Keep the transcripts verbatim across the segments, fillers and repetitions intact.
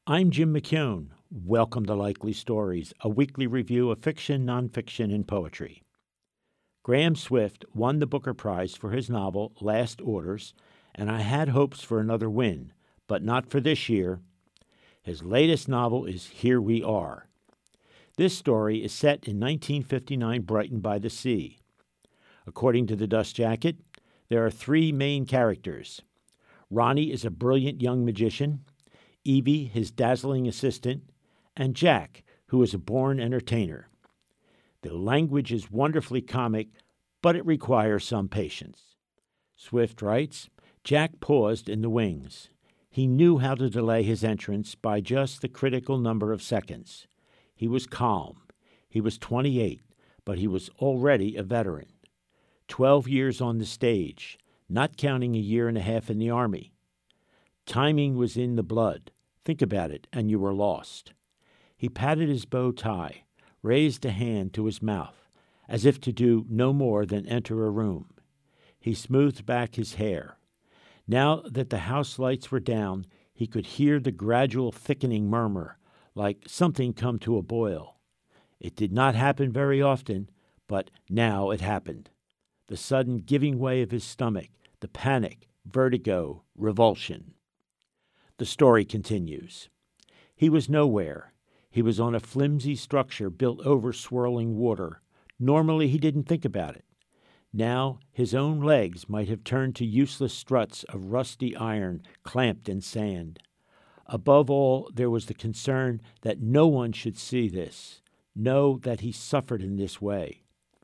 I'm Jim McKeown. Welcome to Likely Stories, a weekly review of fiction, nonfiction, and poetry. Graham Swift won the Booker Prize for his novel Last Orders, and I had hopes for another win, but not for this year. His latest novel is Here We Are. This story is set in nineteen fifty-nine Brighton by the Sea. According to the Dust Jacket, there are three main characters. Ronnie is a brilliant young magician, Evie, his dazzling assistant, and Jack, who is a born entertainer. The language is wonderfully comic, but it requires some patience. Swift writes, Jack paused in the wings. He knew how to delay his entrance by just the critical number of seconds. He was calm. He was twenty-eight, but he was already a veteran. Twelve years on the stage, not counting a year and a half in the Army. Timing was in the blood. Think about it, and you were lost. He patted his bow tie, raised a hand to his mouth, as if to do no more than enter a room. He smoothed back his hair. Now that the house lights were down, he could hear the gradual thickening murmur, like something come to a boil. It did not happen very often, but now it happened. The sudden giving way of his stomach, the panic, vertigo, revulsion. The story continues. He was nowhere. He was on a flimsy structure built over swirling water. Normally he didn't think about it. Now his own legs might have turned to useless struts of rusty iron clamped in sand. Above all, there was the concern that no one should see this, know that he suffered in this way.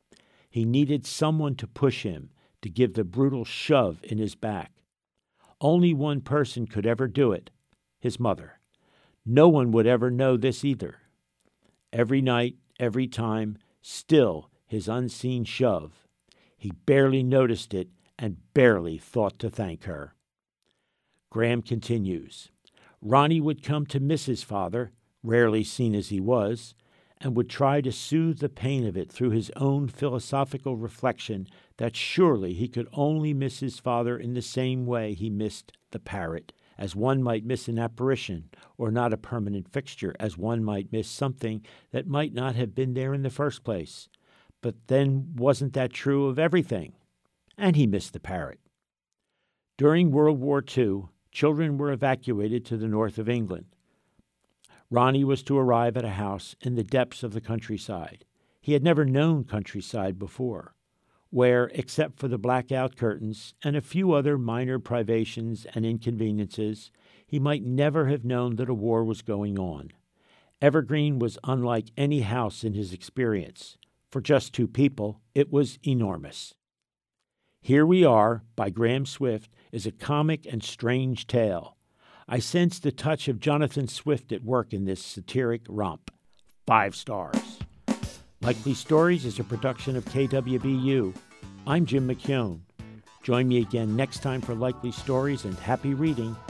He needed someone to push him, to give the brutal shove in his back. Only one person could ever do it, his mother. No one would ever know this either. Every night, every time, still his unseen shove. He barely noticed it and barely thought to thank her. Graham continues. Ronnie would come to miss his father, rarely seen as he was, and would try to soothe the pain of it through his own philosophical reflection that surely he could only miss his father in the same way he missed the parrot, as one might miss an apparition, or not a permanent fixture, as one might miss something that might not have been there in the first place. But then wasn't that true of everything? And he missed the parrot. During World War Two, children were evacuated to the north of England. Ronnie was to arrive at a house in the depths of the countryside. He had never known countryside before, where, except for the blackout curtains and a few other minor privations and inconveniences, he might never have known that a war was going on. Evergreen was unlike any house in his experience. For just two people, it was enormous. Here We Are, by Graham Swift, is a comic and strange tale. I sensed the touch of Jonathan Swift at work in this satiric romp. Five stars. Likely Stories is a production of K W B U. I'm Jim McKeown. Join me again next time for Likely Stories and happy reading.